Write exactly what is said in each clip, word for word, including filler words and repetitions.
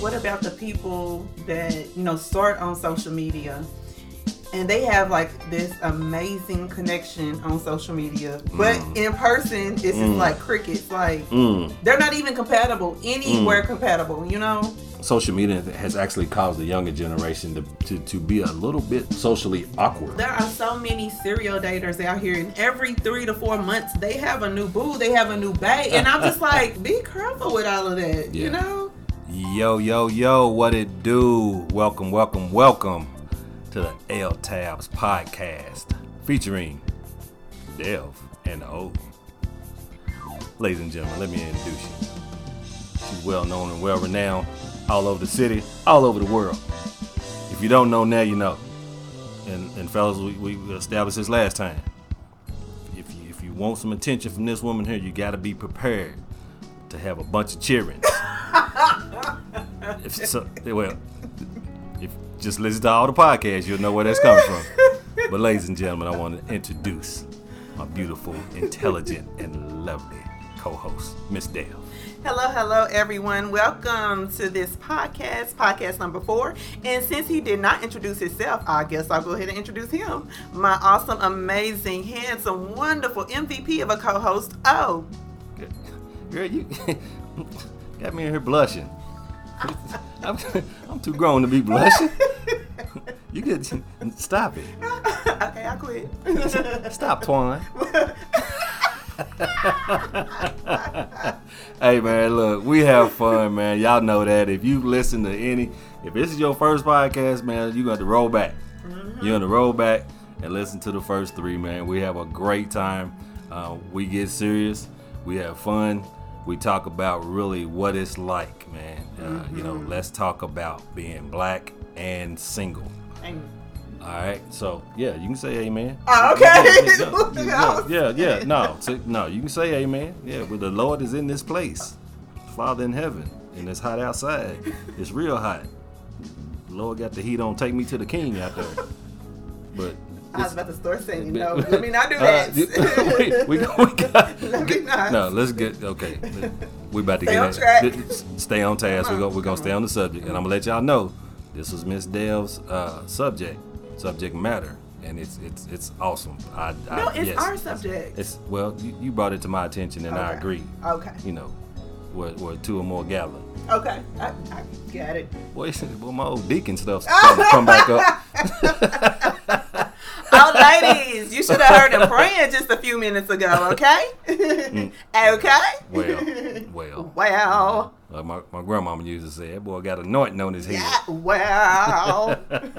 what about the people that, you know, start on social media and they have like this amazing connection on social media, but mm. in person it's mm. just like crickets. Like mm. they're not even compatible anywhere mm. compatible, you know? Social media has actually caused the younger generation to, to, to be a little bit socially awkward. There are so many serial daters out here, and every three to four months they have a new boo, they have a new bae, and I'm just like, be careful with all of that, yeah. you know? Yo, yo, yo, what it do? Welcome, welcome, welcome to the L Tabs podcast featuring Dev and O. Ladies and gentlemen, let me introduce you. She's well known and well renowned all over the city, all over the world. If you don't know now, you know. And, and fellas, we, we established this last time. If you, if you want some attention from this woman here, you got to be prepared to have a bunch of cheering. if so, well, if just listen to all the podcasts, you'll know where that's coming from. But ladies and gentlemen, I want to introduce my beautiful, intelligent, and lovely co-host, Miss Dale. Hello, hello, everyone. Welcome to this podcast, podcast number four. And since he did not introduce himself, I guess I'll go ahead and introduce him. My awesome, amazing, handsome, wonderful M V P of a co-host, O. Girl, you got me in here blushing. I'm, I'm too grown to be blushing. You could stop it. Okay, I quit. Stop, Twine. Hey man, look, we have fun, man. Y'all know that. If you listen to any, if this is your first podcast, man, you're going to roll back. Mm-hmm. You're going to roll back and listen to the first three, man. We have a great time. Uh, we get serious. We have fun. We talk about really what it's like, man. Uh, mm-hmm. You know, let's talk about being black and single. Amen. All right, so yeah, you can say amen. Oh, okay. Yeah, yeah, yeah, yeah, yeah. No, so, no, you can say amen. Yeah, but the Lord is in this place, Father in heaven, and it's hot outside. It's real hot. The Lord got the heat on. Take me to the King out there. But I was about to start saying, no, let me not do that. Uh, we, we, we got, let me not. No, let's get okay. We about to stay get on track. Stay on task. We're gonna we're gonna stay on the subject, and I'm gonna let y'all know this was Miss Dale's uh, subject. Subject matter, and it's it's it's awesome. I, I no, it's yes, our subject. It's, it's well, you, you brought it to my attention, and okay. I agree. Okay. You know, we're, we're two or more gathered. Okay, I, I got it. Boy, well, my old deacon stuff come, come back up. Oh, ladies, you should have heard him praying just a few minutes ago. Okay. Mm. Okay. Well, well, well. Like my, my grandmama used to say, that boy got anointing on his head. Yeah, well.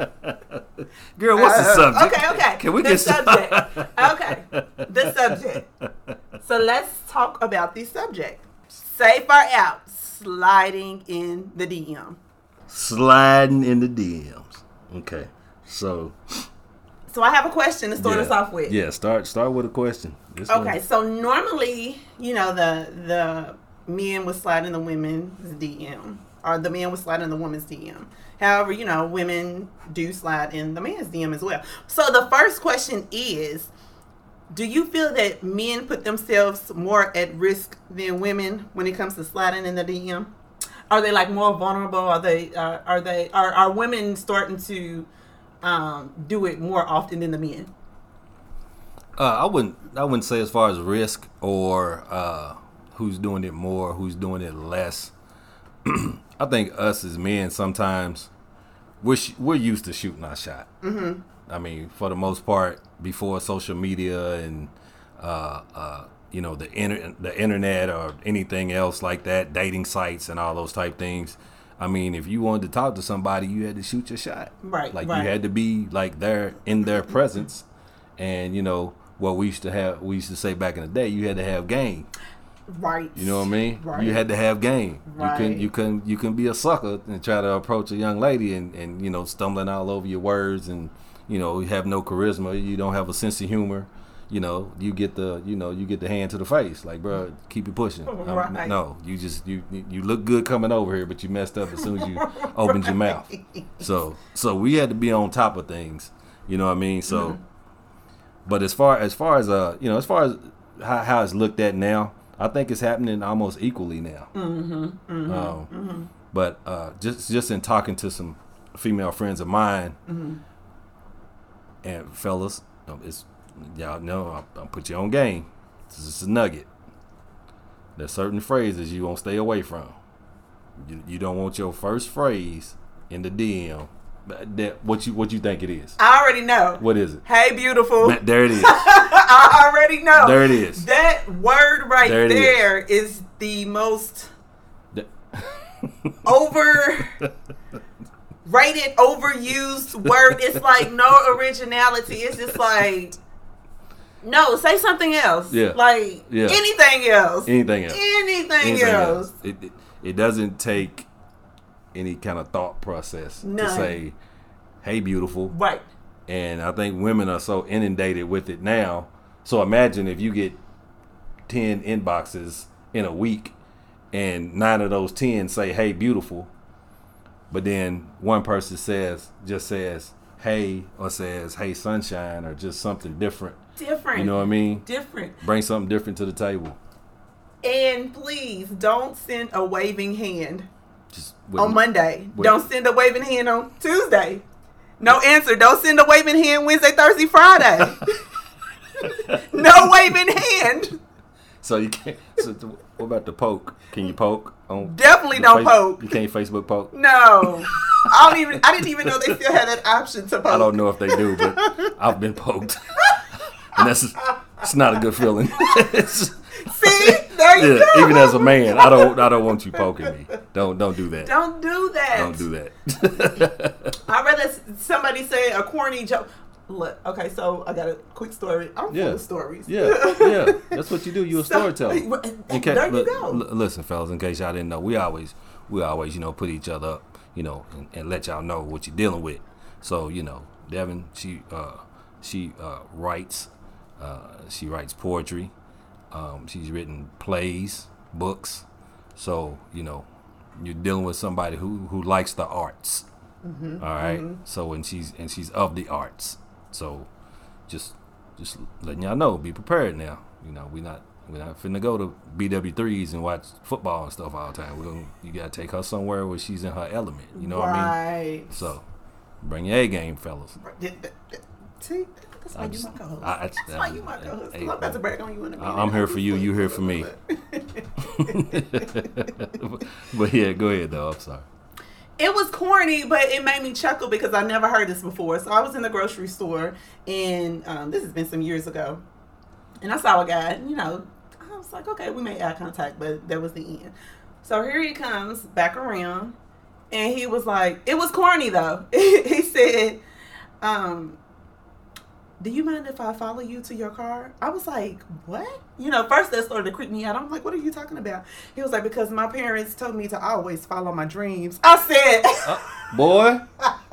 Girl, what's uh, the subject? Okay, okay. Can we the get subject? Okay, the subject. So let's talk about the subject. Safe or out, sliding in the D M. Sliding in the D Ms. Okay, so. So I have a question to start yeah, us off with. Yeah, start start with a question. This okay, one. So normally, you know, the the men would slide in the women's D M, or the men would slide in the woman's D M. However, you know, women do slide in the man's D M as well. So the first question is, do you feel that men put themselves more at risk than women when it comes to sliding in the D M? Are they like more vulnerable? Are they uh, are they are, are women starting to um, do it more often than the men? Uh, I wouldn't I wouldn't say as far as risk or uh, who's doing it more, who's doing it less. I think us as men sometimes we're sh- we're used to shooting our shot. Mm-hmm. I mean, for the most part, before social media and uh, uh, you know the inter- the internet or anything else like that, dating sites and all those type things. I mean, if you wanted to talk to somebody, you had to shoot your shot. Right. Like right. you had to be like there in their presence, and you know what we used to have. We used to say back in the day, you had to have game. Right. You know what I mean? Right. You had to have game. Right. You couldn't you couldn't you couldn't be a sucker and try to approach a young lady and, and you know, stumbling all over your words and, you know, you have no charisma, you don't have a sense of humor, you know, you get the you know, you get the hand to the face. Like, bro, keep it pushing. Right. Um, no, you just you you look good coming over here, but you messed up as soon as you opened your mouth. So so we had to be on top of things. You know what I mean? So mm-hmm. But as far as far as uh you know, as far as how, how it's looked at now, I think it's happening almost equally now. Mm-hmm, mm-hmm, um, mm-hmm. But uh, just just in talking to some female friends of mine, Mm-hmm. and fellas, it's y'all know I'll, I'll put you on game. This is a nugget. There's certain phrases you won't stay away from. You, you don't want your first phrase in the D M. That what you what you think it is? I already know. What is it? Hey, beautiful. Ma- There it is. I already know. There it is. That word right There it there is. is the most Th- over rated, overused word. It's like no originality. It's just like, no, say something else. Yeah. Like Yeah. anything else. Anything else? Anything, Anything else. else? It, it it doesn't take any kind of thought process None. to say, "Hey, beautiful." Right. And I think women are so inundated with it now. So imagine if you get ten inboxes in a week and nine of those ten say, "Hey, beautiful." But then one person says, just says, "Hey," or says, "Hey, sunshine," or just something different. Different. You know what I mean? Different. Bring something different to the table. And please don't send a waving hand Just on Monday. with- Don't send a waving hand on Tuesday. No answer. Don't send a waving hand Wednesday, Thursday, Friday. No waving hand. So you can't. So th- what about the poke? Can you poke on? Definitely the don't face- poke. You can't Facebook poke. No. I don't even. I didn't even know they still had that option to poke. I don't know if they do, but I've been poked, and that's it's not a good feeling. It's- See, there you yeah, go. even as a man, I don't I don't want you poking me. Don't don't do that. Don't do that. Don't do that. I'd rather s- somebody say a corny joke. Look, okay, so I got a quick story. I'm Yeah. full of stories. Yeah, yeah, that's what you do. You're a So- storyteller. In ca- there you look, go. l- listen, fellas, in case y'all didn't know, we always we always you know put each other up, you know, and, and let y'all know what you're dealing with. So you know, Devin, she uh, she uh, writes, uh, she writes poetry. Um, she's written plays, books. So you know, you're dealing with somebody who who likes the arts. Mm-hmm, All right. mm-hmm. So and she's and she's of the arts. So just just letting y'all know, be prepared now. You know, we not we're not finna go to B W threes and watch football and stuff all the time. We're gonna, you gotta take her somewhere where she's in her element. You know what I mean? Right. So bring your A game, fellas. See, that's why I you just- my co-host. I- I- That's why you my co-host. Hey, I'm about to brag on you in a minute. I- I'm here for you, you here for me. But yeah, go ahead though. I'm sorry. It was corny, but it made me chuckle because I never heard this before. So I was in the grocery store, and um, this has been some years ago, and I saw a guy. And, you know, I was like, okay, we made eye contact, but that was the end. So here he comes back around, and he was like, it was corny though. He said, um, "Do you mind if I follow you to your car?" I was like, what? You know, first that started to creep me out. I'm like, what are you talking about? He was like, because my parents told me to always follow my dreams. I said, Uh, boy.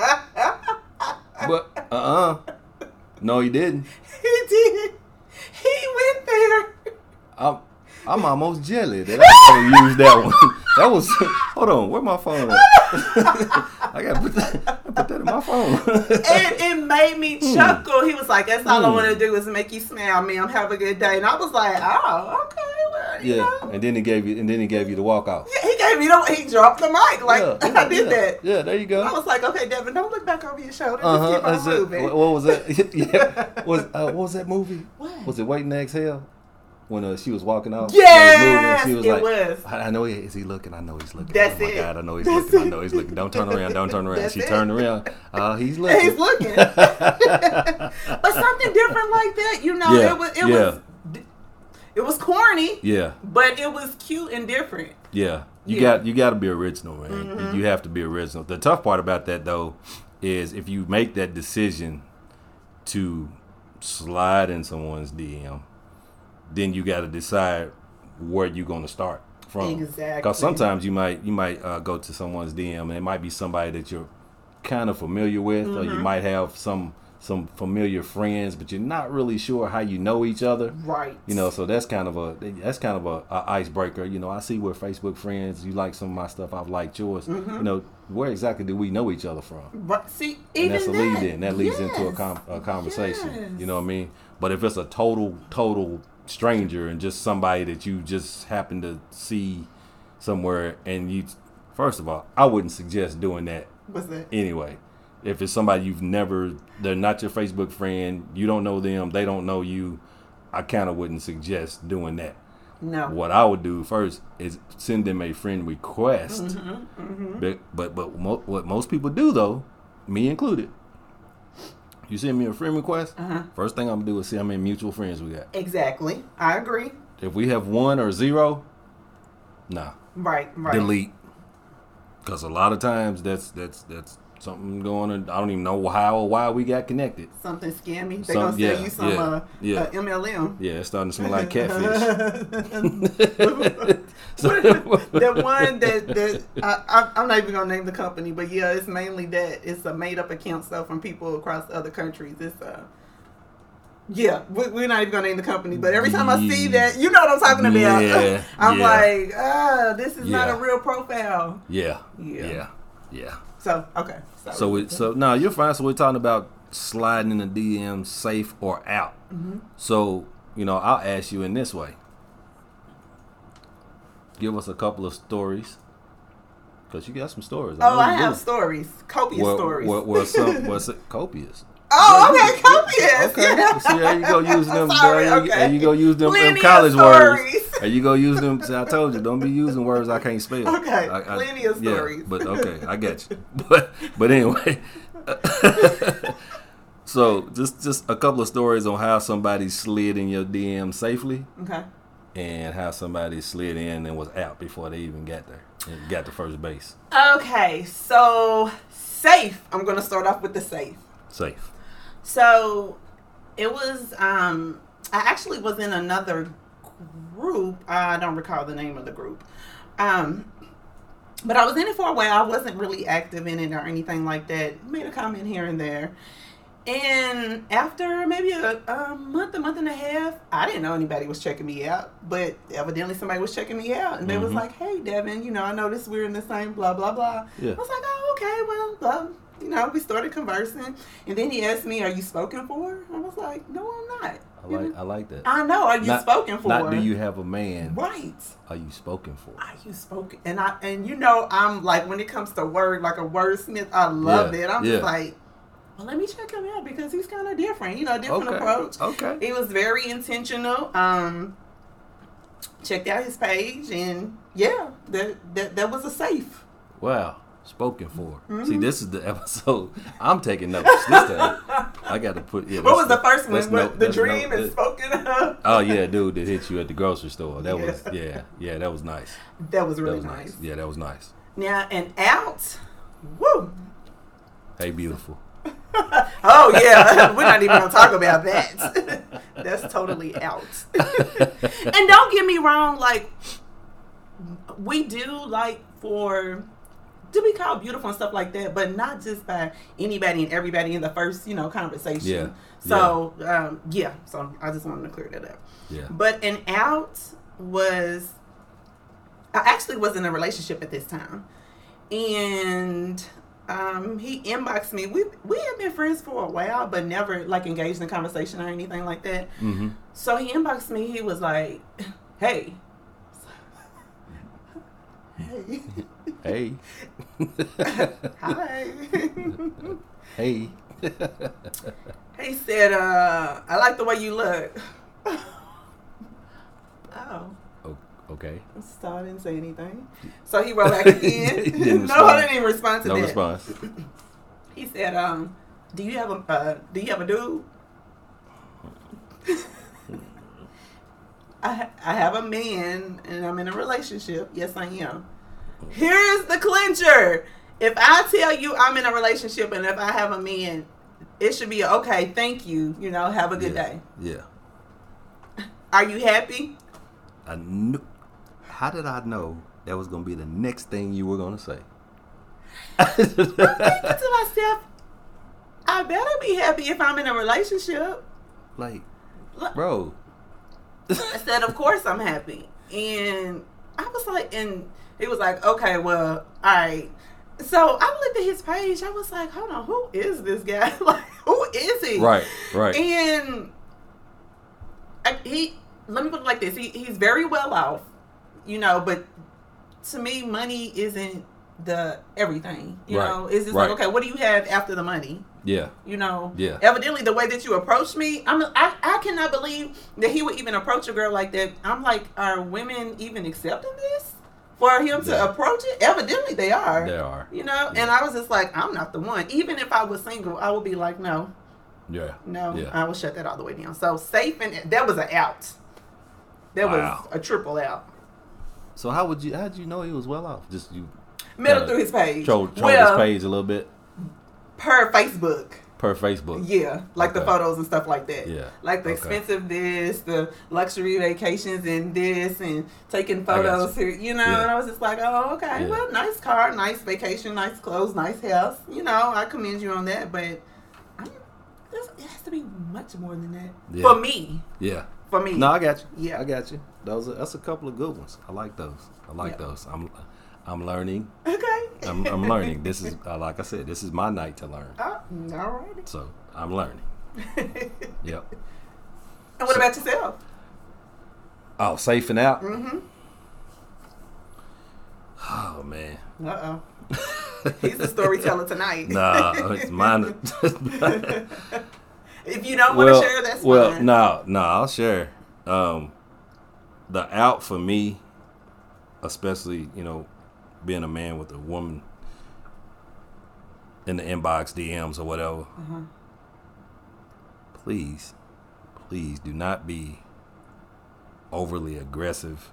But uh-uh. No, you didn't. he did. He went there. I'm I'm almost jelly that I don't use that one. That was hold on, where my phone at? I gotta put that, I put that in my phone. And it made me chuckle. He was like, that's all I Mm. want to do is make you smile, ma'am. Have a good day. And I was like, oh, okay. Well, you Yeah, know. and then he gave you and then he gave you the walk off. Yeah, he gave me the, he dropped the mic. Like, yeah, I did yeah, that. Yeah, there you go. I was like, okay, Devin, don't look back over your shoulder. Uh Just huh. keep on That's it. moving. What, what was that? Yeah. Was uh, what was that movie? What? Was it Waiting to Exhale? When uh, she was walking off. Yes, she was it like, was. I, I know he is he looking. I know he's looking. That's oh my it. God, I know he's That's looking. I it. know he's looking. Don't turn around. Don't turn around. That's She it. turned around. Uh, he's looking. He's looking. But something different like that, you know, Yeah, it was it yeah. was it was corny, Yeah. but it was cute and different. Yeah, you Yeah. got you got to be original, man. Mhm. You have to be original. The tough part about that though is if you make that decision to slide in someone's D M, then you got to decide where you're going to start from. Exactly. Because sometimes you might you might uh, go to someone's D M and it might be somebody that you're kind of familiar with, or you Mhm. might have some some familiar friends, but you're not really sure how you know each other. Right. You know, so that's kind of a that's kind of a, a icebreaker. You know, I see we're Facebook friends. You like some of my stuff. I've liked yours. Mhm. You know, where exactly do we know each other from? Right. See, And even that's a that, lead in. That leads into a, yes. com- a conversation. Yes. You know what I mean? But if it's a total total stranger and just somebody that you just happen to see somewhere and you First of all, I wouldn't suggest doing that. What's that? Anyway, if it's somebody you've never, they're not your Facebook friend, you don't know them, they don't know you, I kind of wouldn't suggest doing that. No. What I would do first is send them a friend request. Mm-hmm, mm-hmm. But but, but mo- what most people do though, me included, you send me a friend request, Uh-huh. first thing I'm gonna do is see how many mutual friends we got. Exactly. I agree. If we have one or zero, nah, Right, right. delete. Because a lot of times that's that's that's something going on. I don't even know how or why we got connected. Something scammy. They're Some- going to yeah, sell you some yeah, uh, yeah. uh, M L M. Yeah, it's starting to smell like catfish. The one that, that I, I, I'm not even going to name the company, but yeah, it's mainly that. It's a made up account stuff from people across other countries. It's uh, yeah, we, we're not even going to name the company, but every time I see that, you know what I'm talking about. Yeah, I'm yeah. like, ah, this is not Yeah. a real profile. Yeah, Yeah. yeah, yeah. So, okay. So we, so no, you're fine. So we're talking about sliding in the D M, safe or out. Mm-hmm. So you know, I'll ask you in this way. Give us a couple of stories, because you got some stories. Oh, know I you have do. stories. Copious Well, stories. well, well, some, well, some, copious. Oh, okay, copious. Okay. Yeah. See, there you go using them. Sorry, there, you, okay. there you go use them, them Plenty of college stories. words. There you go use them. See, I told you, don't be using words I can't spell. Okay, I, I, plenty of yeah, stories. but okay, I get you. But but anyway, so just just a couple of stories on how somebody slid in your D M safely, Okay. and how somebody slid in and was out before they even got there and got to first base. Okay, so safe. I'm gonna start off with the safe. Safe. So it was. Um, I actually was in another group. I don't recall the name of the group. Um, but I was in it for a while. I wasn't really active in it or anything like that. Made a comment here and there. And after maybe a, a month, a month and a half, I didn't know anybody was checking me out, but evidently somebody was checking me out, and they was Mhm. like, "Hey, Devin, you know, I noticed we're in the same blah blah blah." Yeah. I was like, "Oh, okay, well, blah." You know, we started conversing, and then he asked me, "Are you spoken for?" I was like, "No, I'm not." I You like know? I like that. I know. Are you Not- spoken for? Not do you have a man? Right. Are you spoken for? Are you spoken? And I and you know, I'm like, when it comes to word, like a wordsmith, I love Yeah, it. I'm yeah. just like, well, let me check him out because he's kind of different. You know, different Okay. approach. Okay. It was very intentional. Um, checked out his page, and yeah, that that, that was a safe. Wow. Spoken for. Mhm. See, this is the episode. I'm taking notes this time. I got to put. Yeah, What was the that's- first one? that's What, no- the that's dream no- is spoken of. Oh yeah, dude that hit you at the grocery store. That was Yeah. yeah, yeah. That was nice. That was really that was nice. Yeah, that was nice. Now and out. Woo. Hey, beautiful. Oh yeah, we're not even gonna talk about that. That's totally out. And don't get me wrong, like we do like for to be called beautiful and stuff like that, but not just by anybody and everybody in the first, you know, conversation. Yeah. So yeah. Um, yeah. So I just wanted to clear that up. Yeah. But an out was I actually was in a relationship at this time, and um, he inboxed me. We we had been friends for a while, but never like engaged in conversation or anything like that. Mm-hmm. So he inboxed me. He was like, "Hey, hey, Hey. hi." Hey. He said, uh, "I like the way you look." Oh. O- okay. So I didn't say anything. So he wrote back again. He didn't No, I respond. didn't even respond to No that. response. He said, um, do you have a uh, do you have a dude? I ha- I have a man and I'm in a relationship. Yes, I am. Here's the clincher. If I tell you I'm in a relationship and if I have a man, it should be okay. Thank you. You know, have a good yeah. day. Yeah. Are you happy? I knew. How did I know that was gonna be the next thing you were gonna say? I'm thinking to myself, I better be happy if I'm in a relationship. Like, Look, bro. I said, of course I'm happy. And I was like, and he was like, okay, well, all right. So I looked at his page. I was like, hold on, who is this guy? Like, who is he? Right. Right. And I, he, let me put it like this. He, he's very well off, you know, but to me, money isn't the everything. You Right. know, it's just Right. like, okay, what do you have after the money? Yeah. You know, Yeah. evidently the way that you approached me, I'm, I, I cannot believe that he would even approach a girl like that. I'm like, are women even accepting this? For him to Yeah. approach it? Evidently they are. They are. You know, Yeah. and I was just like, I'm not the one. Even if I was single, I would be like, no, Yeah. no, Yeah. I will shut that all the way down. So safe, and that was an out. That Wow. was a triple out. So how would you? How did you know he was well off? Just you Middle kinda through his page. troll, troll well, his page a little bit per Facebook. per Facebook. Yeah, like the Okay. photos and stuff like that. Yeah. Like the Okay. expensive this, the luxury vacations and this, and taking I got photos you. here, you know. Yeah. And I was just like, oh, okay, Yeah. well, nice car, nice vacation, nice clothes, nice house. You know, I commend you on that, but I mean, there's- it has to be much more than that Yeah. for me. Yeah. For me, No, I got you. Yeah. I got you. Those are, that's a couple of good ones. I like those. I like Yeah. those. I'm I'm learning. okay. I'm, I'm learning. This is uh, like I said. This is my night to learn. Oh, all righty. So I'm learning. Yep. And what about yourself? Oh, safing out. Mm-hmm. Oh man. Uh oh. He's the storyteller tonight. Nah, it's mine. If you don't want to share, that's well, fine. no, no, I'll share. Um, the out for me, especially, you know, being a man with a woman in the inbox, D Ms or whatever. Uh-huh. Please, please do not be overly aggressive,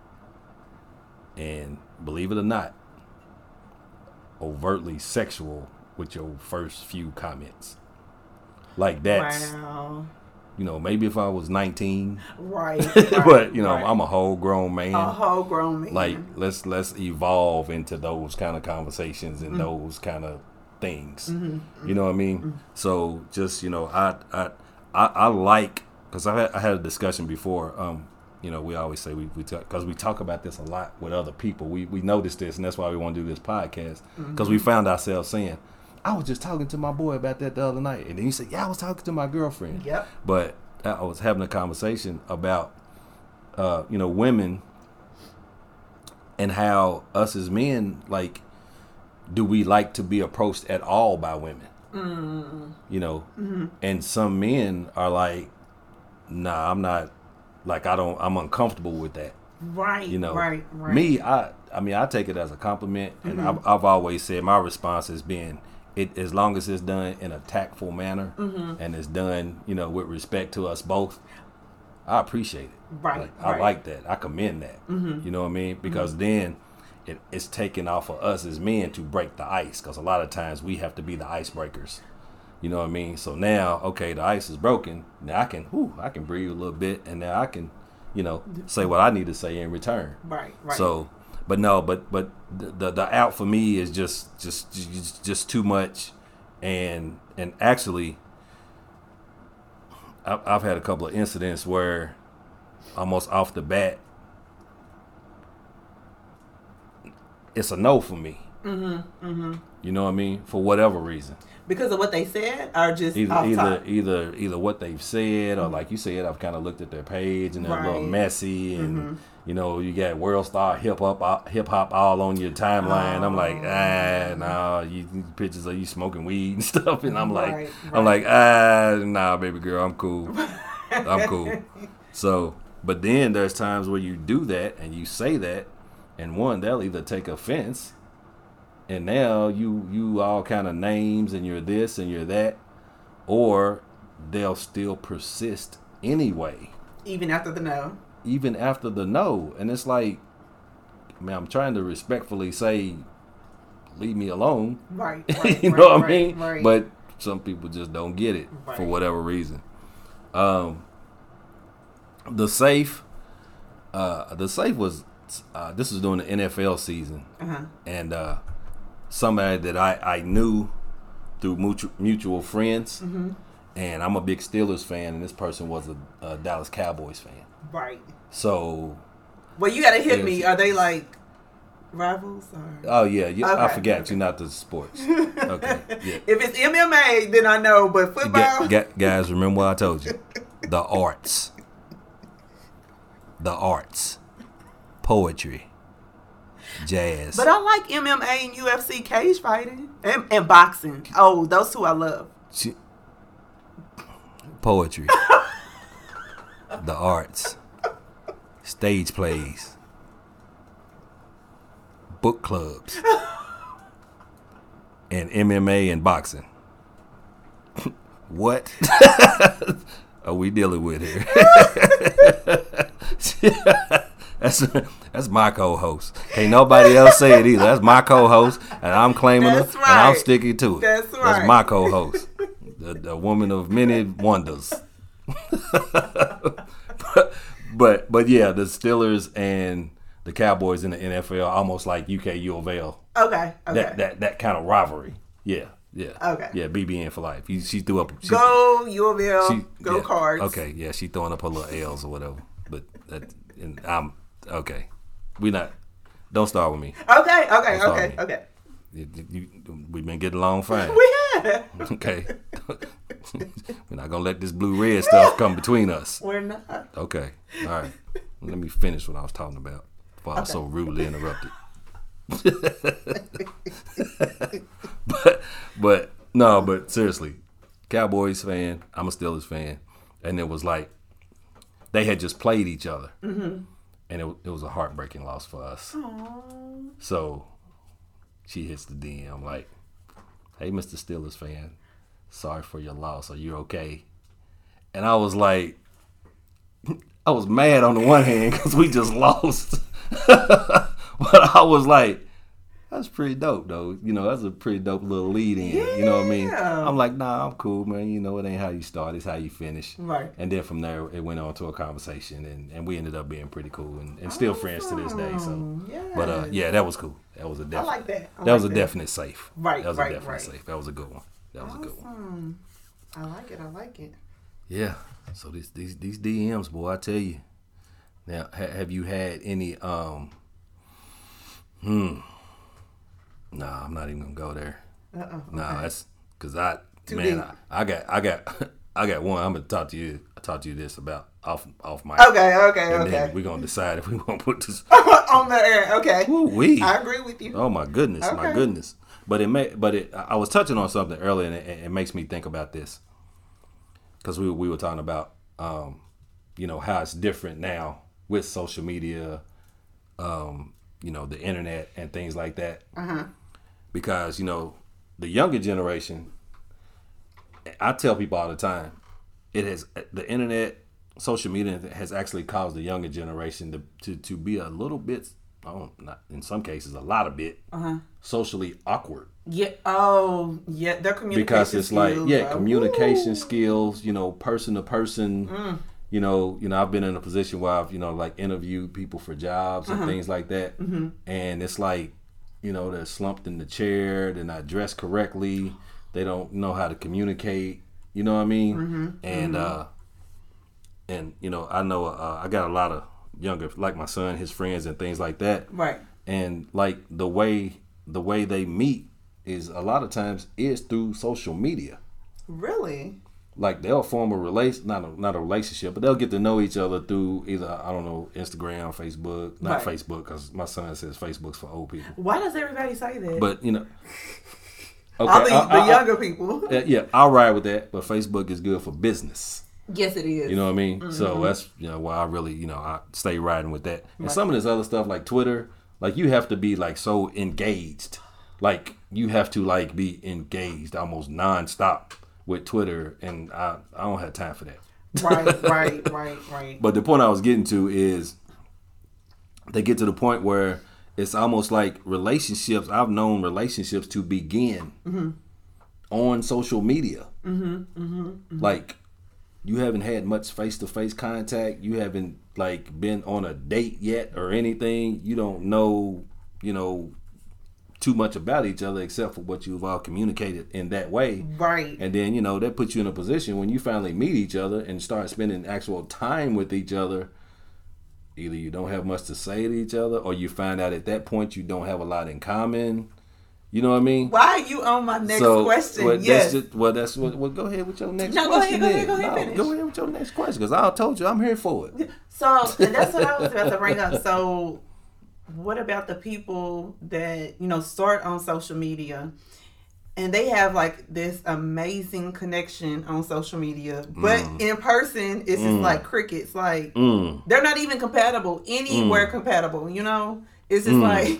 and believe it or not, overtly sexual with your first few comments. Like that's, Wow. you know, maybe if I was nineteen, Right. right but you know, right. I'm a whole grown man. a whole grown man. Like let's let's evolve into those kind of conversations and Mm-hmm. those kind of things. Mm-hmm. You know what I mean? Mm-hmm. So just, you know, I I I, I like, because I had, I had a discussion before. Um, you know, we always say we we because we talk about this a lot with other people. We we notice this, and that's why we want to do this podcast, because Mm-hmm. we found ourselves saying, I was just talking to my boy about that the other night, and then you said, yeah, I was talking to my girlfriend. Yep. But I was having a conversation about, uh, you know, women and how us as men, like, do we like to be approached at all by women? Mm-hmm. You know, Mm-hmm. and some men are like, nah, I'm not, like, I don't, I'm uncomfortable with that. Right. You know, Right. Right. me, I, I mean, I take it as a compliment, and Mhm. I've, I've always said my response has been, it as long as it's done in a tactful manner Mhm. and it's done, you know, with respect to us both, I appreciate it. Right. Like, I right. like that. I commend that. Mhm. You know what I mean? Because then it, it's taken off of us as men to break the ice. Because a lot of times we have to be the icebreakers. You know what I mean? So now, okay, the ice is broken. Now I can, whew, I can breathe a little bit, and now I can, you know, say what I need to say in return. Right. Right. So, but no, but but the, the the out for me is just just just, just too much, and and actually, I've, I've had a couple of incidents where, almost off the bat, it's a no for me. Mm-hmm. Mm-hmm. You know what I mean? For whatever reason, Because of what they said, or just either off either top? either either what they've said, or like you said, I've kind of looked at their page and they're a little Right. messy, and Mhm. you know, you got world star hip hop hip hop all on your timeline. I'm like, ah, nah, you pictures of you smoking weed and stuff, and I'm like, Right, I'm right. like, ah, nah, baby girl, I'm cool, I'm cool. So, but then there's times where you do that and you say that, and one, they'll either take offense, and now you you all kind of names, and you're this and you're that, or they'll still persist anyway, Even after the no. even after the no. And it's like, I mean, I'm trying to respectfully say, leave me alone. Right. right You right, know what I right, mean? Right. But some people just don't get it for Right. whatever reason. Um, the safe, uh, the safe was, uh, this was during the N F L season, uh-huh. and uh, somebody that I, I knew through mutual, mutual friends, Mm-hmm. and I'm a big Steelers fan, and this person was a, a Dallas Cowboys fan. Right. So, Well, you gotta hit Yes. me. Are they like rivals or? oh yeah, you, I Okay, forgot okay. you're not the sports. Okay, yeah. If it's M M A, then I know. But football, Ga- ga- guys, remember what I told you? The arts, the arts, poetry, jazz. But I like M M A and U F C cage fighting and, and boxing. Oh, those two I love. She, poetry, the arts, stage plays, book clubs, and M M A and boxing. What are we dealing with here? That's that's my co-host. Can't nobody else say it either. That's my co-host, and I'm claiming That's her, right. and I'm sticking to it. That's right. That's my co-host, the, the woman of many wonders. but, but but yeah, the Steelers and the Cowboys in the N F L, almost like U K U of L. Okay. Okay. That that that kind of rivalry. Yeah. Yeah. Okay. Yeah, B B N for life. He, she threw up. She, go U of L. she, go yeah, Cards. Okay, yeah, she throwing up her little L's or whatever. But that, and I'm okay. We not. Don't start with me. Okay. Okay. Don't Okay. Okay. You, you, we've been getting along fine. We have. Okay. We're not gonna let this blue red stuff come between us. We're not. Okay. All right. Let me finish what I was talking about before I was Okay. so rudely interrupted. but but no, but seriously, Cowboys fan. I'm a Steelers fan, and it was like they had just played each other, mm-hmm. and it, it was a heartbreaking loss for us. Aww. So she hits the D M like, "Hey, Mister Steelers fan, sorry for your loss. Are you okay?" And I was like, I was mad on the one hand because we just lost. But I was like, that's pretty dope, though. You know, that's a pretty dope little lead in. Yeah. You know what I mean? I'm like, nah, I'm cool, man. You know, it ain't how you start, it's how you finish. Right. And then from there, it went on to a conversation, and, and we ended up being pretty cool and, and still Awesome. friends to this day. So, Yes. but uh, yeah, that was cool. That was a definite. I like that. I that was a like that. definite safe. Right, That was right, a definite right. safe. That was a good one. That was a good one. Awesome. I like it. I like it. Yeah. So these these these D Ms, boy, I tell you. Now, ha- have you had any? Um, hmm. Nah, I'm not even gonna go there. Uh-uh. Nah, Okay. that's because I Too man, deep. I, I got I got I got one. I'm gonna talk to you. I talk to you this about off off mic. Okay. Okay. And Okay. then we're gonna decide if we want to put this. On the air. Okay. Woo wee. I agree with you. Oh my goodness, my Okay. goodness. But it may, but it. I was touching on something earlier, and it, it makes me think about this because we we were talking about, um, you know, how it's different now with social media, um, you know, the internet and things like that. Uh-huh. Because you know, the younger generation, I tell people all the time, it has the internet, social media has actually caused the younger generation to to, to be a little bit. I don't, not in some cases, a lot of bit Uh-huh. socially awkward Yeah. Oh, yeah. Their communication because it's like skills yeah, are- communication Woo. skills, you know, person to person. Mm. You know, you know, I've been in a position where I've you know like interviewed people for jobs and Uh-huh. things like that, Mm-hmm. and it's like, you know, they're slumped in the chair, they're not dressed correctly, they don't know how to communicate. You know what I mean? Mm-hmm. And Mm-hmm. uh, and you know, I know uh, I got a lot of younger, like my son, his friends, and things like that. Right. And like the way the way they meet is a lot of times is through social media. Really? Like they'll form a relation, not a, not a relationship, but they'll get to know each other through either I don't know Instagram, Facebook, not Right. Facebook because my son says Facebook's for old people. Why does everybody say that? But you know, All okay, the, I- the I- I- younger people. yeah, yeah, I'll ride with that. But Facebook is good for business. Yes, it is. You know what I mean? Mm-hmm. So that's you know why I really you know I stay riding with that. And Right. some of this other stuff like Twitter, like you have to be like so engaged, like you have to like be engaged almost nonstop with Twitter, and I I don't have time for that. Right, right, right, right. But the point I was getting to is they get to the point where it's almost like relationships. I've known relationships to begin Mm-hmm. on social media. Mm-hmm, mm-hmm, mm-hmm. Like you haven't had much face-to-face contact. You haven't like been on a date yet or anything. You don't know, you know, too much about each other except for what you've all communicated in that way. Right. And then, you know, that puts you in a position when you finally meet each other and start spending actual time with each other. Either you don't have much to say to each other or you find out at that point you don't have a lot in common. You know what I mean? Why are you on my next so, question? Well, yes. that's just, well, that's what. Well, go ahead with your next No, go ahead, question. go ahead, then. go ahead, No, finish. go ahead with your next question because I told you I'm here for it. So, and that's what I was about to bring up. So, what about the people that, you know, start on social media and they have like this amazing connection on social media, but mm. in person it's mm. just like crickets. Like mm. they're not even compatible anywhere. Mm. Compatible, you know. It's just mm. like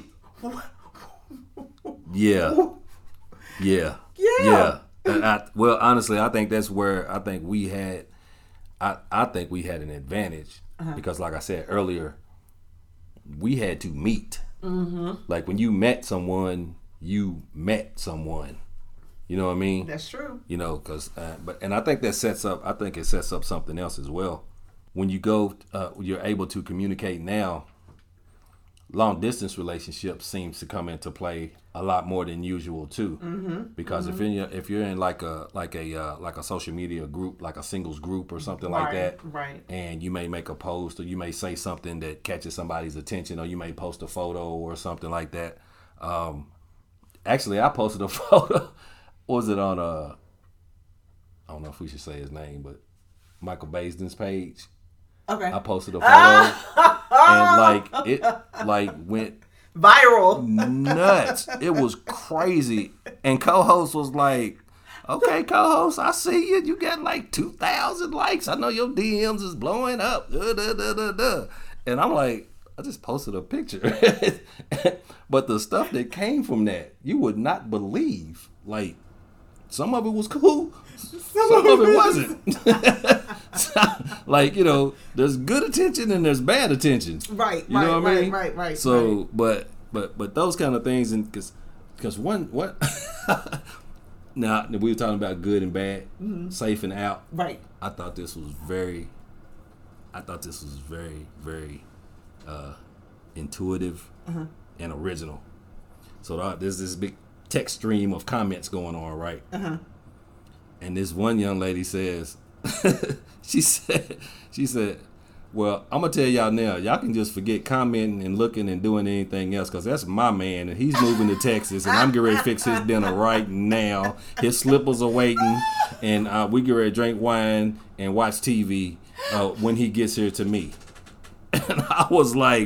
yeah, yeah, yeah. yeah. And I, well, honestly, I think that's where I think we had, I I think we had an advantage uh-huh. because, like I said earlier, we had to meet. Mm-hmm. Like when you met someone, you met someone. You know what I mean? That's true. You know, because uh, but and I think that sets up. I think it sets up something else as well. When you go, uh, you're able to communicate now. Long distance relationships seems to come into play a lot more than usual too. Mm-hmm. Because mm-hmm. if you're if you're in like a like a uh, like a social media group, like a singles group or something right, like that, right? And you may make a post or you may say something that catches somebody's attention, or you may post a photo or something like that. Um, actually, I posted a photo. Was it on a? I don't know if we should say his name, but Michael Baisden's page. Okay. I posted a photo and like it like went viral, nuts. It was crazy. And co-host was like, "Okay, co-host, I see you. You got like two thousand likes. I know your D Ms is blowing up." Duh, duh, duh, duh, duh. And I'm like, I just posted a picture, but the stuff that came from that, you would not believe. Like, some of it was cool, some of it wasn't. Like, you know, there's good attention and there's bad attention. Right, you right, know what I mean? right, right, right. So, right. but but but those kind of things, and because because one what now we were talking about good and bad, mm-hmm. safe and out. Right. I thought this was very. I thought this was very very uh, intuitive uh-huh. and original. So uh, there's this big text stream of comments going on, right? Uh-huh. And this one young lady says, she said, she said, well, I'm gonna tell y'all now, y'all can just forget commenting and looking and doing anything else, because that's my man, and he's moving to Texas, and I'm getting ready to fix his dinner right now. His slippers are waiting, and uh, we get ready to drink wine and watch T V uh, when he gets here to me. And I was like,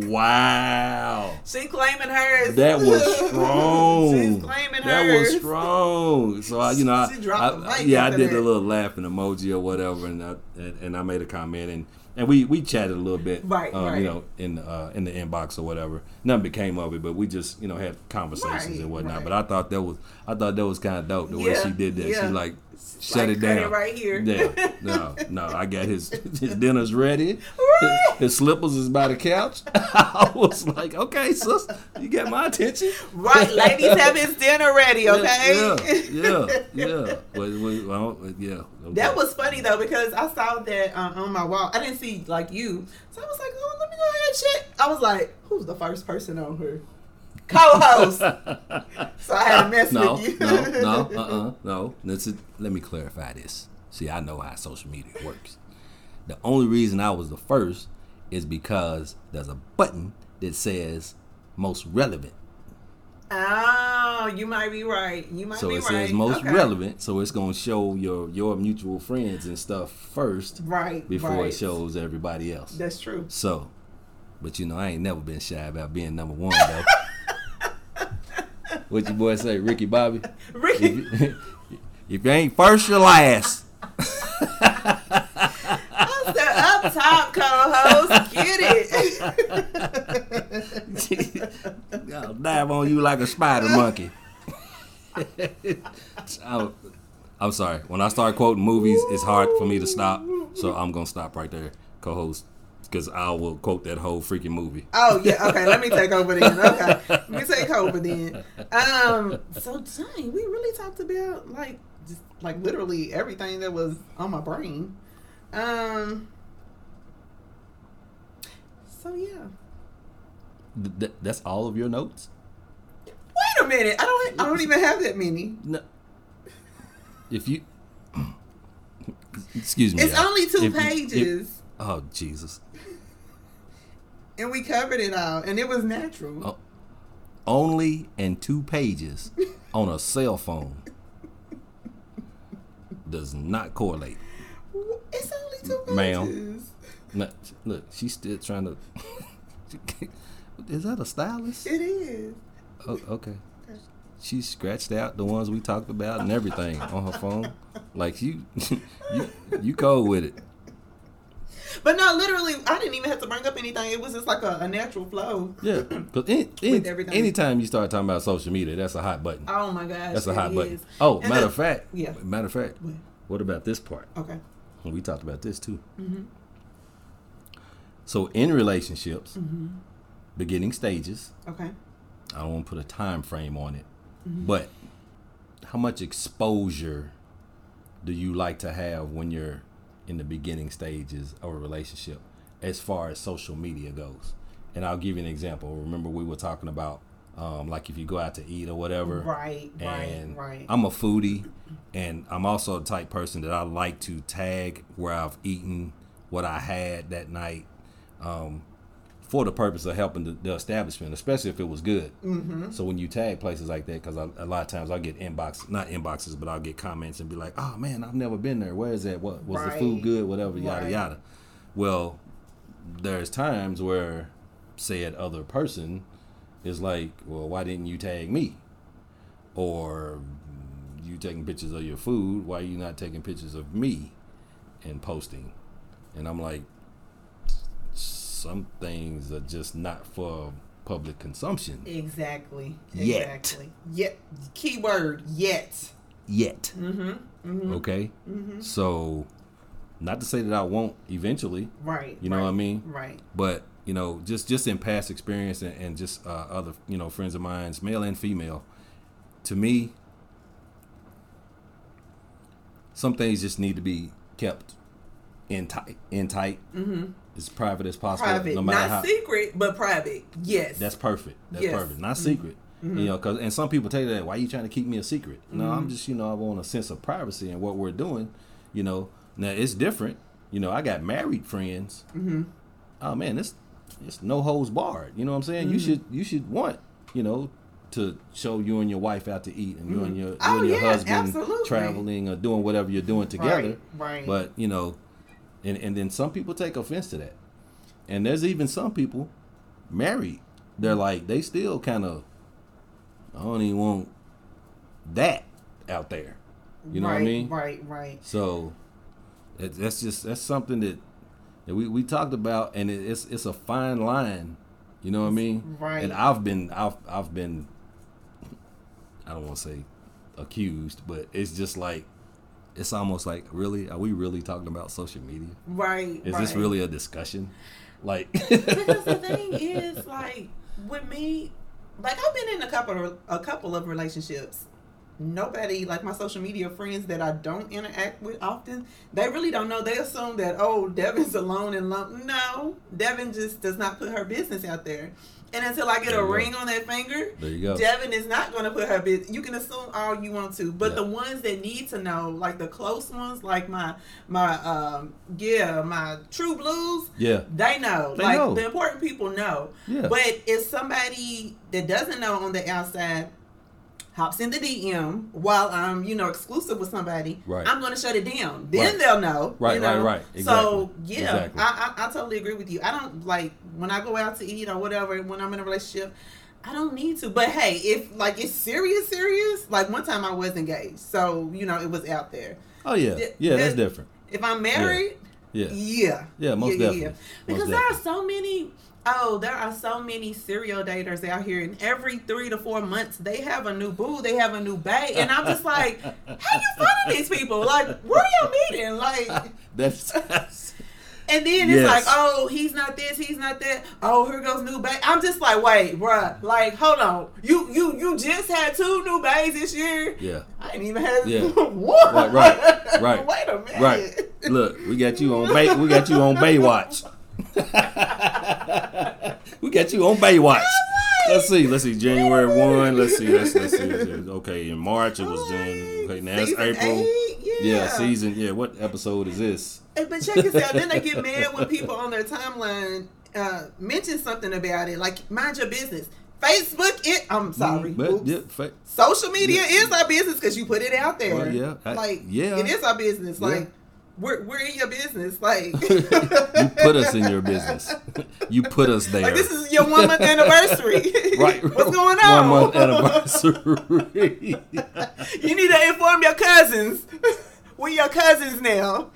wow. She claiming hers. That was strong. She's claiming that hers. was strong. So, I, you know, she I, dropped I, the mic yeah, I did that. a little laughing emoji or whatever, and I, and, and I made a comment, and, and we, we chatted a little bit, right, um, right. you know, in uh, in the inbox or whatever. Nothing became of it, but we just, you know, had conversations right, and whatnot. Right. But I thought that was I thought that was kind of dope the yeah, way she did that. Yeah. She like shut like, it down it right here. Yeah, no, no. I got his his dinner's ready. Right. His, his slippers is by the couch. I was like, okay, sis, you got my attention. Right, ladies have his dinner ready, okay? Yeah, yeah, yeah. Well, well, yeah. Okay. That was funny though, because I saw that um, on my wall. I didn't see like you, so I was like, oh, let me go ahead and check. I was like, who's the first person on her? Co-host. So I had to mess no, with you. no, no, uh-uh, no. Let's, let me clarify this. See, I know how social media works. The only reason I was the first is because there's a button that says most relevant. Oh, you might be right. You might so be right. So it says most okay. relevant, so it's going to show your, your mutual friends and stuff first. Right, Before right. it shows everybody else. That's true. So, but you know, I ain't never been shy about being number one, though. What your boy say, Ricky Bobby? Ricky. If you, if you ain't first, you're last. That's the up top co-host. Get it. I'll dive on you like a spider monkey. I'm, I'm sorry. When I start quoting movies, it's hard for me to stop. So I'm going to stop right there, co-host. Because I will quote that whole freaking movie. Oh, yeah. Okay, let me take over then. Okay. Let me take over then. Um, so, dang, we really talked about, like, just, like, literally everything that was on my brain. Um. So, yeah. Th- that's all of your notes? Wait a minute. I don't I don't even have that many. No. If you... Excuse me. It's y'all. only two if, pages. If, oh, Jesus. And we covered it all, and it was natural. Oh, only in two pages on a cell phone does not correlate. It's only two pages. Ma'am. No, look, she's still trying to... Is that a stylist? It is. Oh, okay. She scratched out the ones we talked about and everything on her phone. Like you, you, you cold with it. But no, literally, I didn't even have to bring up anything. It was just like a, a natural flow. Yeah, because any, any, anytime you start talking about social media, that's a hot button. Oh my gosh, that's a hot is. button. Oh, and matter the, of fact, yeah. Matter of fact, what? what about this part? Okay. We talked about this too. Mm-hmm. So in relationships, mm-hmm. beginning stages. Okay. I don't want to put a time frame on it, mm-hmm. but how much exposure do you like to have when you're in the beginning stages of a relationship as far as social media goes? And I'll give you an example. Remember we were talking about um, like if you go out to eat or whatever. Right, and right, right. I'm a foodie, and I'm also the type person that I like to tag where I've eaten, what I had that night, um, for the purpose of helping the, the establishment, especially if it was good. Mm-hmm. So when you tag places like that, because a lot of times I'll get inbox, not inboxes, but I'll get comments and be like, oh man, I've never been there. Where is that? What was right. the food good? Whatever, yada, right. yada. Well, there's times where said other person is like, well, why didn't you tag me? Or you taking pictures of your food, why are you not taking pictures of me and posting? And I'm like, some things are just not for public consumption. Exactly. Yet. Exactly. Yet. Keyword, yet. Yet. Mm-hmm. Mm-hmm. Okay? Mm-hmm. So, not to say that I won't eventually. Right. You know right, what I mean? Right. But, you know, just, just in past experience and, and just uh, other, you know, friends of mine, male and female, to me, some things just need to be kept in tight, in tight, mm-hmm. as private as possible. Private, no matter not how, secret, but private. Yes, that's perfect. That's yes. perfect. Not mm-hmm. secret. Mm-hmm. You know, cause and some people tell you that. Why are you trying to keep me a secret? Mm-hmm. No, I'm just, you know, I want a sense of privacy in what we're doing. You know, now it's different. You know, I got married friends. Mm-hmm. Oh man, it's it's no holds barred. You know what I'm saying? Mm-hmm. You should you should want, you know, to show you and your wife out to eat, and you and your, you oh, and your yeah, husband absolutely. traveling or doing whatever you're doing together. Right, right. But, you know, and, and then some people take offense to that. And there's even some people married. They're like, they still kind of, I don't even want that out there. You know right, what I mean? Right, right. So it, that's just, that's something that, that we, we talked about, and it, it's it's a fine line. You know what I mean? Right. And I've been, I've, I've been, I don't want to say accused, but it's just like, it's almost like, really, are we really talking about social media? Right. Is right. this really a discussion? Like, because the thing is, like, with me, like, I've been in a couple of, a couple of relationships. Nobody, like my social media friends that I don't interact with often, they really don't know. They assume that, oh, Devin's alone and alone. No, Devin just does not put her business out there. And until I get a ring go. on that finger, there you go. Devin is not going to put her business. You can assume all you want to, but yeah. the ones that need to know, like the close ones, like my my um yeah my True Blues, yeah, they know. They like know. The important people know. Yeah. But if somebody that doesn't know on the outside hops in the D M while I'm, you know, exclusive with somebody, right. I'm going to shut it down. Then right. they'll know. Right, you know? right, right. Exactly. So, yeah, exactly. I, I I totally agree with you. I don't, like, when I go out to eat or whatever, when I'm in a relationship, I don't need to. But, hey, if, like, it's serious, serious, like, one time I was engaged. So, you know, it was out there. Oh, yeah. Th- yeah, that's th- different. If I'm married, yeah. Yeah. Yeah, most yeah, definitely. Yeah. Most Because definitely. there are so many... Oh, there are so many serial daters out here, and every three to four months they have a new boo, they have a new bae, and I'm just like, how you finding these people? Like, where are y'all meeting? Like, that's. and then yes. it's like, oh, he's not this, he's not that. Oh, here goes new bae. I'm just like, wait, bruh, like, hold on, you you you just had two new baes this year. Yeah, I ain't even had yeah. one. Right, right, right. Wait a minute. Right. Look, we got you on Bay. We got you on Baywatch. We got you on Baywatch. Let's see. Let's see. January one. Let's see. Let's let's see. Let's see. Okay, in March it was January. Okay, now it's April. Eight? Yeah. yeah, season. Yeah, what episode is this? Hey, but check this out. Then they get mad when people on their timeline uh, mention something about it. Like, mind your business. Facebook, it. I'm sorry. Mm, but, Oops. yeah, fa- Social media yeah. is our business because you put it out there. Well, yeah, I, like, yeah, it is our business. Yeah. Like, we're we're in your business. Like you put us in your business. You put us there. Like this is your one month anniversary. Right. What's going on? One month anniversary. You need to inform your cousins. We your cousins now.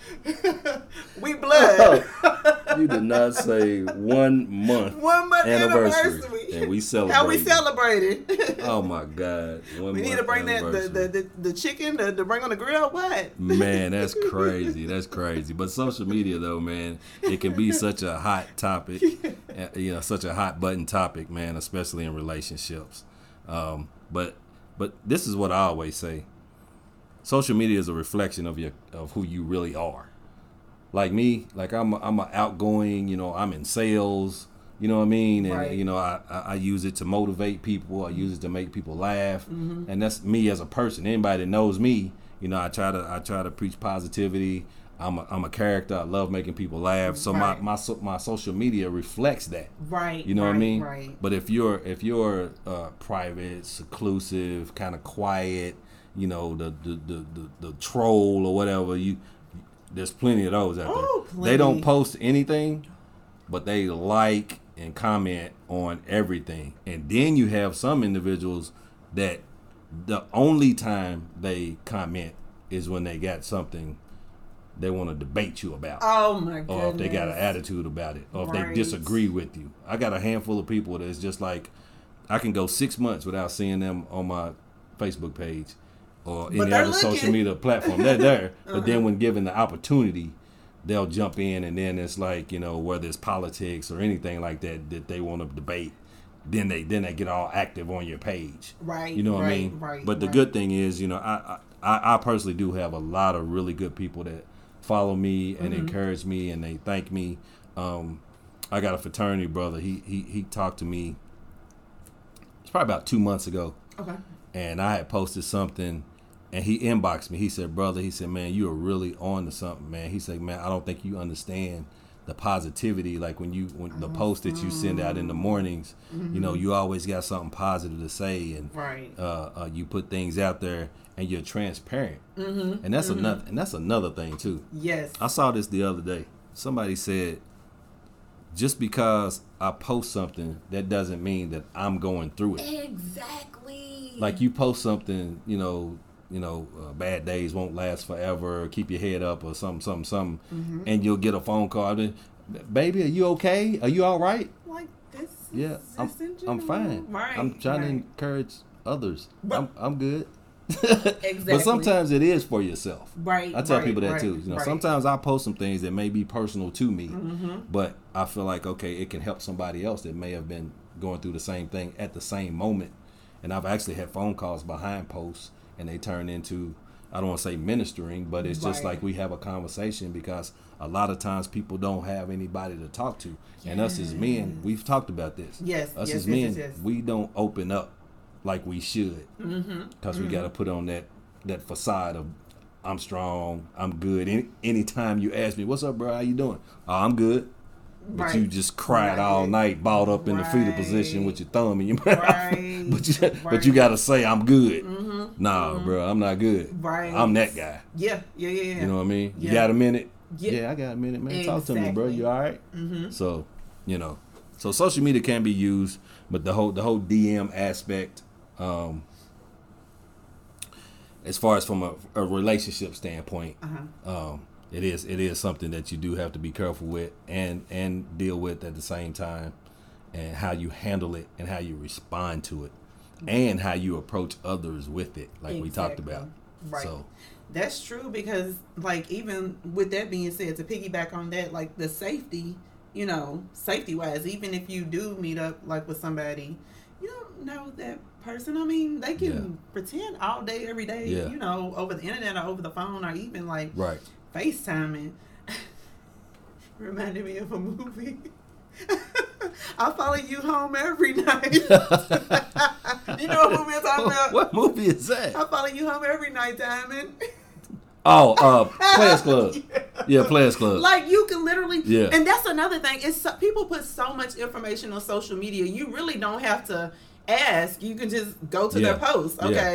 We blood. Oh, you did not say one month. One month anniversary. anniversary. And we celebrate. How we celebrated. Oh my God. One we need to bring that the, the, the, the chicken to, to bring on the grill. What? Man, that's crazy. That's crazy. But social media though, man, it can be such a hot topic. You know, such a hot button topic, man, especially in relationships. Um, but but this is what I always say. Social media is a reflection of your of who you really are. Like me, like I'm a, I'm a outgoing, you know, I'm in sales, you know what I mean? And, right. you know, I, I use it to motivate people. I use it to make people laugh. Mm-hmm. And that's me as a person. Anybody that knows me, you know, I try to I try to preach positivity. I'm a, I'm a character. I love making people laugh. So right. my, my my social media reflects that. Right. You know right, what I mean? Right. But if you're if you're uh, private, seclusive, kind of quiet, you know, the the, the the the troll or whatever, you there's plenty of those out oh, there. Plenty. They don't post anything, but they like and comment on everything. And then you have some individuals that the only time they comment is when they got something they want to debate you about. Oh my goodness. Or if they got an attitude about it, or if right. they disagree with you. I got a handful of people that's just like, I can go six months without seeing them on my Facebook page or but any other looking. social media platform. They're there. uh-huh. But then when given the opportunity, they'll jump in, and then it's like, you know, whether it's politics or anything like that that they want to debate, then they then they get all active on your page. Right. You know what right, I mean? Right. But the right. good thing is, you know, I, I I personally do have a lot of really good people that follow me and mm-hmm. encourage me, and they thank me. Um, I got a fraternity brother. He he he talked to me. It's probably about two months ago. Okay. And I had posted something, and he inboxed me. He said, "Brother," he said, "Man, you are really on to something, man." He said, "Man, I don't think you understand the positivity. Like when you when the post that you send out in the mornings, mm-hmm. you know, you always got something positive to say, and right. uh, uh, you put things out there, and you're transparent." Mm-hmm. And that's mm-hmm. another and that's another thing too. Yes. I saw this the other day. Somebody said, just because I post something, that doesn't mean that I'm going through it. Exactly. Like you post something, you know, you know, uh, bad days won't last forever. Keep your head up, or something, something, something, mm-hmm. and you'll get a phone call. Baby, are you okay? Are you all right? Like this? Yeah, I'm. I'm fine. Right. I'm trying right. to encourage others. But, I'm. I'm good. Exactly. But sometimes it is for yourself. Right. I tell right, people that right, too. You know, right. sometimes I post some things that may be personal to me, mm-hmm. but I feel like, okay, it can help somebody else that may have been going through the same thing at the same moment. And I've actually had phone calls behind posts, and they turn into, I don't want to say ministering, but it's just right. like we have a conversation, because a lot of times people don't have anybody to talk to. Yes. And us as men, we've talked about this. Yes. Us yes, as yes, men, yes, yes. we don't open up like we should, because mm-hmm. mm-hmm. we got to put on that that facade of I'm strong, I'm good. Any anytime you ask me, "What's up, bro? How you doing?" "Oh, I'm good." But right. you just cried right. all night, balled up in right. the fetal position with your thumb in your mouth. Right. but you right. but you gotta say I'm good. Mm-hmm. Nah, mm-hmm. bro, I'm not good. Right. I'm that guy. Yeah, yeah, yeah, yeah. You know what I mean? Yeah. You got a minute? Yeah. yeah, I got a minute, man. Exactly. Talk to me, bro. You all right? Mm-hmm. So, you know, so social media can be used, but the whole the whole D M aspect, um, as far as from a, a relationship standpoint, uh-huh. um, it is it is something that you do have to be careful with and and deal with at the same time, and how you handle it and how you respond to it, and how you approach others with it, like exactly. we talked about. Right. So that's true, because like even with that being said, to piggyback on that, like the safety, you know, safety wise, even if you do meet up like with somebody, you don't know that person. I mean, they can yeah. pretend all day, every day, yeah. you know, over the internet or over the phone, or even like right. FaceTiming. Reminded me of a movie. I follow you home every night. You know what movie I'm talking about? What movie is that? I follow you home every night, Diamond. Oh, uh, Players Club. Yeah. yeah, Players Club. Like you can literally, yeah. And that's another thing. It's so, people put so much information on social media. You really don't have to ask. You can just go to yeah. their post. Okay.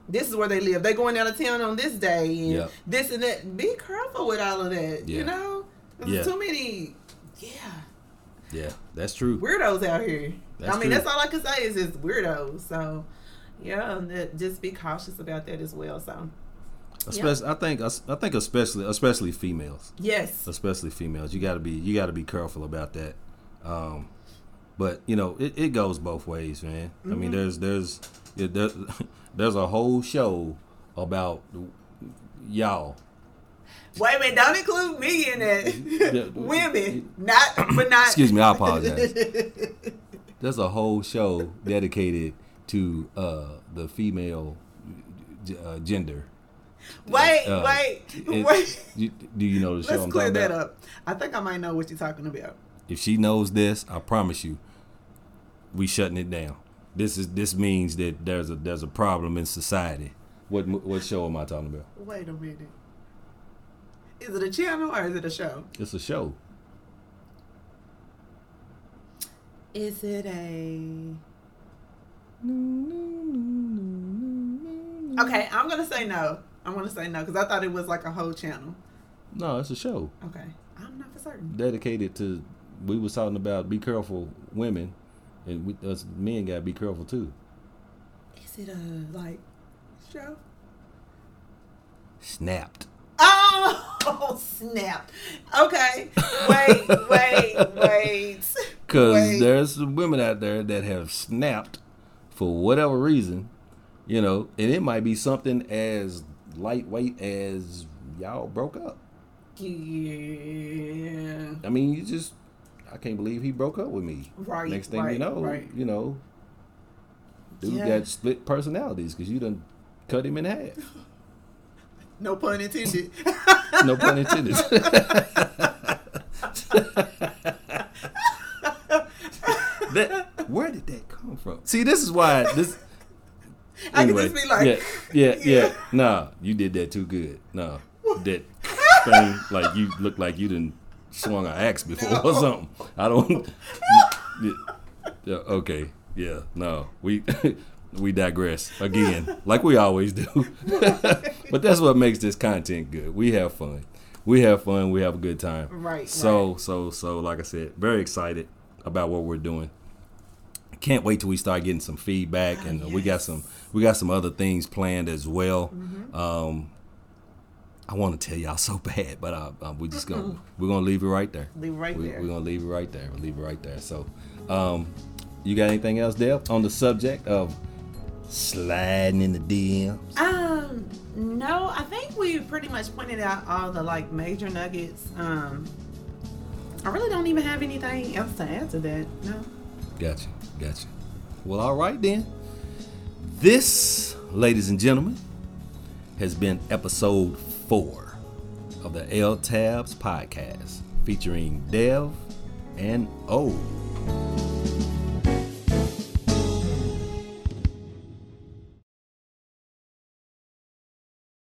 This is where they live. They going out of town on this day and Yep. this and that. Be careful with all of that. Yeah. You know, there's Yeah. too many. Yeah. Yeah, that's true. Weirdos out here. That's I mean, true. that's all I can say is it's weirdos. So, yeah, that, just be cautious about that as well. So, Especially, I think, I think, especially, especially females. yes, Especially females, you got to be, you got to be careful about that. Um, but you know, it, it goes both ways, man. I mean, there's, there's, yeah, there, there's a whole show about y'all. wait a minute, don't include me in that. Women, not, but not. Excuse me, I apologize. There's a whole show dedicated to uh, the female uh, gender. Wait, Uh, wait, it- wait. you- do you know the show Let's I'm clear talking that about? up. I think I might know what you're talking about. If she knows this, I promise you, we shutting it down. This is this means that there's a there's a problem in society. What what show am I talking about? Wait a minute. Is it a channel or is it a show? It's a show. Is it a? Okay, I'm gonna say no. I'm gonna say no because I thought it was like a whole channel. No, it's a show Okay, I'm not for certain. dedicated to. We was talking about be careful, women, and we, us men gotta be careful too. Is it a like show? Snapped. Oh snap! Okay, wait, wait, wait. Because Wait. there's some women out there that have snapped for whatever reason, you know, and it might be something as lightweight as y'all broke up. Yeah. I mean, you just, I can't believe he broke up with me. Right. Next thing right, you know, right. you know, dude Yeah. got split personalities because you done cut him in half. No pun intended. No pun intended. that, where did that come from? See, this is why this. I Anyway, can just be like, yeah, yeah, yeah. Nah, you did that too good. Nah, that thing like you look like you done swung an axe before or something. I don't. Yeah, yeah, okay, yeah, no, we we digress again, like we always do. But that's what makes this content good. We have fun. We have fun. We have a good time. Right, So, right. so, so, like I said, very excited about what we're doing. Can't wait till we start getting some feedback, and uh, we got yes. some we got some other things planned as well. Mm-hmm. Um, I want to tell y'all so bad, but uh, uh, we just gonna we're gonna leave it right there. Leave it right we, there. We're gonna leave it right there. We'll leave it right there. So, um, you got anything else, Deb, on the subject of sliding in the D Ms? Um, no, I think we pretty much pointed out all the like major nuggets. Um, I really don't even have anything else to add to that. No. Gotcha, gotcha. Well, all right then. This, ladies and gentlemen, has been episode four of the L Tabs podcast featuring Dev and O.